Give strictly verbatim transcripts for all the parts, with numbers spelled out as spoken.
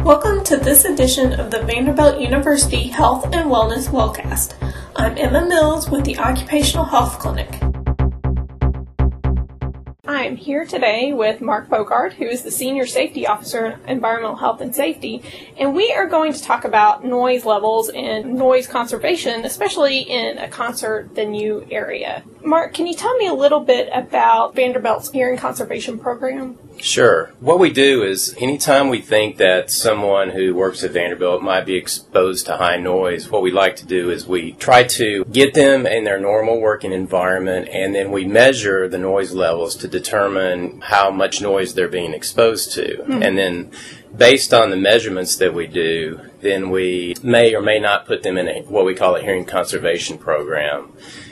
Welcome to this edition of the Vanderbilt University Health and Wellness Wellcast. I'm Emma Mills with the Occupational Health Clinic. I'm here today with Mark Bogart, who is the Senior Safety Officer in Environmental Health and Safety, and we are going to talk about noise levels and noise conservation, especially in a concert venue area. Mark, can you tell me a little bit about Vanderbilt's hearing conservation program? Sure. What we do is anytime we think that someone who works at Vanderbilt might be exposed to high noise, what we like to do is we try to get them in their normal working environment, and then we measure the noise levels to determine how much noise they're being exposed to. Mm-hmm. And then based on the measurements that we do, then we may or may not put them in a, what we call a hearing conservation program.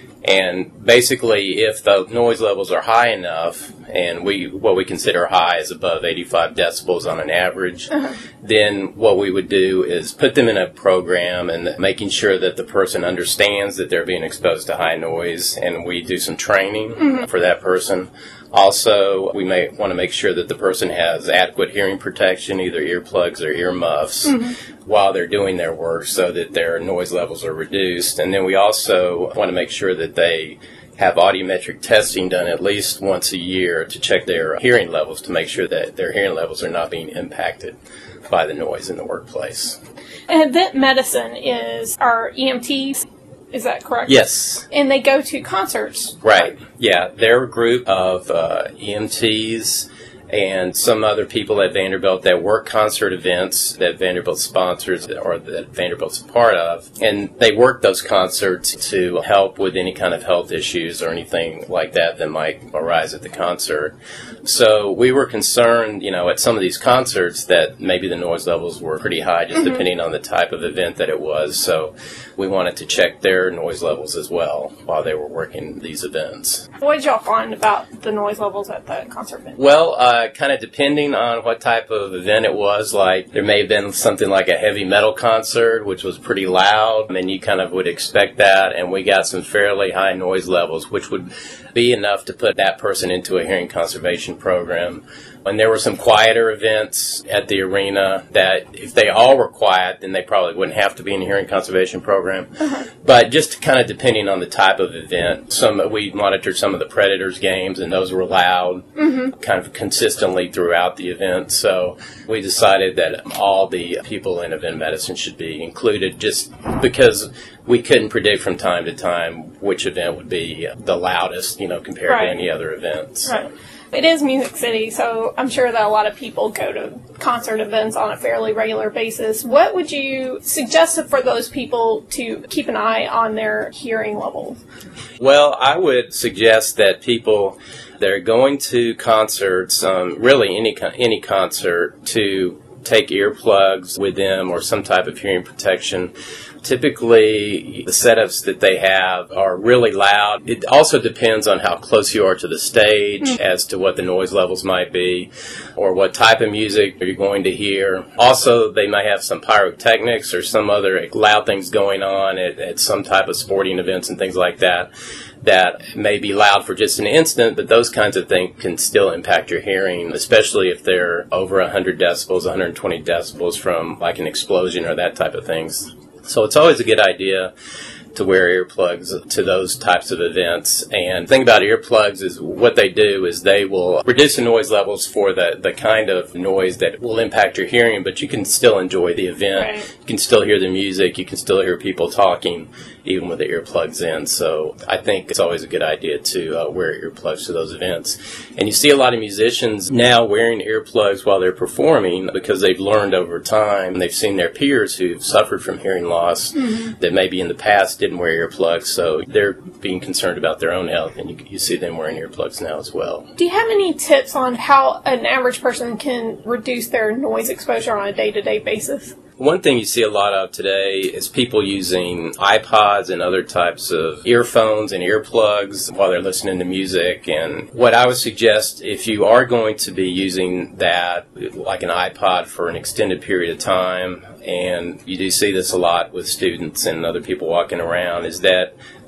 And basically, if the noise levels are high enough, and we what we consider high is above eighty-five decibels on an average, uh-huh. then what we would do is put them in a program and making sure that the person understands that they're being exposed to high noise, and we do some training mm-hmm. for that person. Also, we may want to make sure that the person has adequate hearing protection, either earplugs or earmuffs, mm-hmm. while they're doing their work so that their noise levels are reduced. And then we also want to make sure that they have audiometric testing done at least once a year to check their hearing levels to make sure that their hearing levels are not being impacted by the noise in the workplace. And Event Medicine is our E M Ts. Is that correct? Yes. And they go to concerts. Right. Yeah. They're a group of uh, E M Ts and some other people at Vanderbilt that work concert events that Vanderbilt sponsors or that Vanderbilt's a part of. And they work those concerts to help with any kind of health issues or anything like that that might arise at the concert. So we were concerned, you know, at some of these concerts that maybe the noise levels were pretty high, just mm-hmm. depending on the type of event that it was. So we wanted to check their noise levels as well while they were working these events. What did y'all find about the noise levels at the concert event? Well, uh, kind of depending on what type of event it was, like there may have been something like a heavy metal concert, which was pretty loud, and you kind of would expect that, and we got some fairly high noise levels, which would be enough to put that person into a hearing conservation program. And there were some quieter events at the arena that if they all were quiet, then they probably wouldn't have to be in a hearing conservation program. Uh-huh. But just kind of depending on the type of event. Some we monitored some of the Predators games, and those were loud, mm-hmm. kind of consistently throughout the event. So we decided that all the people in event medicine should be included just because we couldn't predict from time to time which event would be the loudest, you know, compared right. to any other events. Right. It is Music City, so I'm sure that a lot of people go to concert events on a fairly regular basis. What would you suggest for those people to keep an eye on their hearing levels? Well, I would suggest that people that are going to concerts, um, really any any concert, to take earplugs with them or some type of hearing protection. Typically, the setups that they have are really loud. It also depends on how close you are to the stage mm-hmm. as to what the noise levels might be or what type of music you're going to hear. Also, they may have some pyrotechnics or some other loud things going on at, at some type of sporting events and things like that that may be loud for just an instant, but those kinds of things can still impact your hearing, especially if they're over one hundred decibels, one hundred twenty decibels from like an explosion or that type of things. So it's always a good idea to wear earplugs to those types of events. And the thing about earplugs is what they do is they will reduce the noise levels for the, the kind of noise that will impact your hearing, but you can still enjoy the event. Right. You can still hear the music. You can still hear people talking, even with the earplugs in. So I think it's always a good idea to uh, wear earplugs to those events. And you see a lot of musicians now wearing earplugs while they're performing because they've learned over time. They've seen their peers who've suffered from hearing loss mm-hmm. that maybe in the past didn't wear earplugs, so they're being concerned about their own health, and you, you see them wearing earplugs now as well. Do you have any tips on how an average person can reduce their noise exposure on a day-to-day basis? One thing you see a lot of today is people using iPods and other types of earphones and earplugs while they're listening to music. And what I would suggest, if you are going to be using that, like an iPod for an extended period of time, and you do see this a lot with students and other people walking around, is that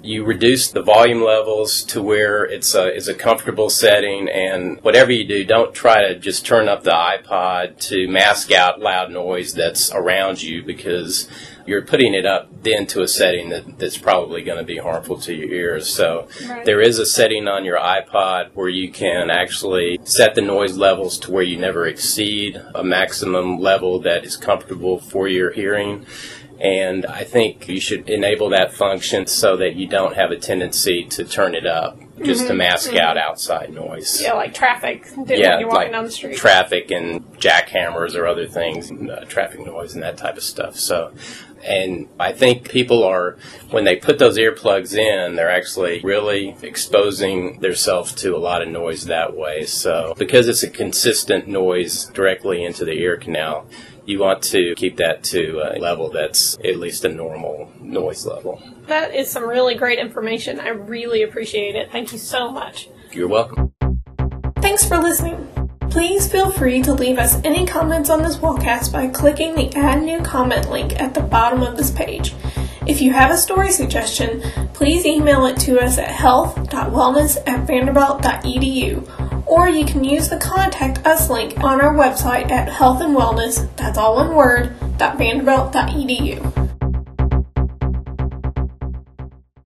you reduce the volume levels to where it's a, it's a comfortable setting, and whatever you do, don't try to just turn up the iPod to mask out loud noise that's around you, because you're putting it up then to a setting that, that's probably going to be harmful to your ears. So Right. there is a setting on your iPod where you can actually set the noise levels to where you never exceed a maximum level that is comfortable for your hearing. And I think you should enable that function so that you don't have a tendency to turn it up just Mm-hmm. to mask Mm-hmm. out outside noise. Yeah, like traffic. When Yeah, you're walking like down the street. traffic and jackhammers or other things, uh, traffic noise and that type of stuff. So, and I think people are, when they put those earplugs in, they're actually really exposing themselves to a lot of noise that way. So, because it's a consistent noise directly into the ear canal, you want to keep that to a level that's at least a normal noise level. That is some really great information. I really appreciate it. Thank you so much. You're welcome. Thanks for listening. Please feel free to leave us any comments on this podcast by clicking the Add New Comment link at the bottom of this page. If you have a story suggestion, please email it to us at health dot wellness at vanderbilt dot e d u, or you can use the Contact Us link on our website at health and wellness, that's all one word, .vanderbilt dot e d u.